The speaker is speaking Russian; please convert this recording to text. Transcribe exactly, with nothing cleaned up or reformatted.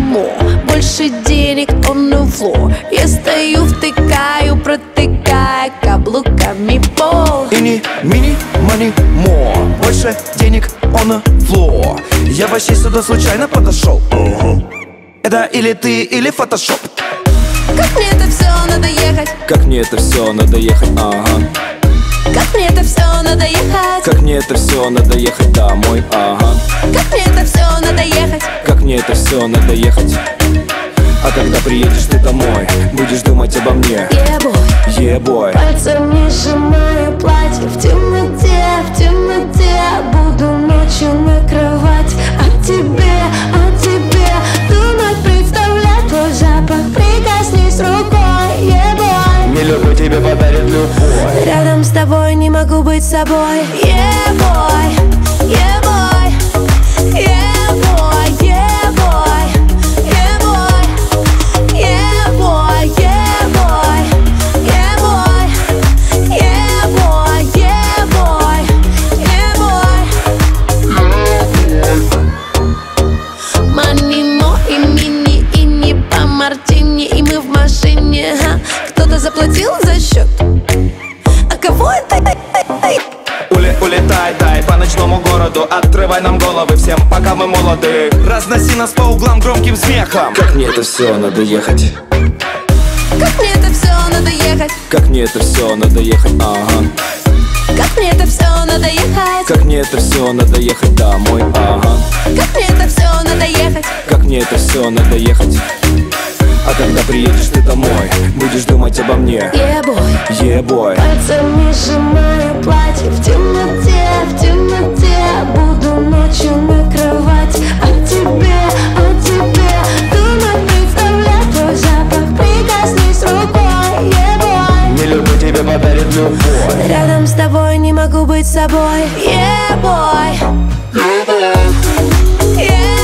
more. Больше денег on the floor. Я стою, втыкаю, протыкая каблуками пол. Ини, мини, money, more. Больше денег on the floor. Я вообще сюда случайно подошел. uh-huh. Это или ты, или фотошоп. Как мне это все надо ехать? Как мне это все надо ехать, ага. Как мне это все надо ехать? Как мне это все надо ехать домой, ага. Как мне это все надо ехать? Как мне это все надо ехать. А когда приедешь ты домой, будешь думать обо мне. Yeah, yeah, boy. Пальцами сжимаю платье в темноте, в темноте. Буду ночью накрывать о тебе, о тебе. Думать, представлять твой запах. Прикоснись рукой, yeah, boy. Не люблю тебя подарит любовь. Рядом с тобой не могу быть собой. Yeah, boy, yeah, boy, yeah, boy, yeah, boy, yeah, boy, yeah, boy, yeah, boy, yeah, boy, yeah, boy, yeah, boy, yeah, boy. Манимо и мини, и не по мартини, и мы в машине. Ха. Кто-то заплатил за счет. А кого это? Ули, улетай, дай по ночному городу. Отрывай нам головы всем, пока мы молоды. Разноси нас по углам громким смехом. Как мне это все надо ехать. Как мне это все надо ехать? Как мне это все надо ехать, ага. Как мне это все надо ехать? Как мне это все надо ехать домой, ага. Как мне это все надо ехать? Как мне это все надо ехать. А когда приедешь ты домой, будешь думать обо мне. Yeah, boy. Yeah, boy. Пальцами сжимаю платье в темноте, в темноте. Буду ночью накрывать о тебе, о тебе. Думать, представлять твой запах. Прикоснись рукой, yeah, boy. Не люблю тебя подарит любовь. Рядом с тобой не могу быть собой. Yeah, boy. Yeah, boy. Yeah.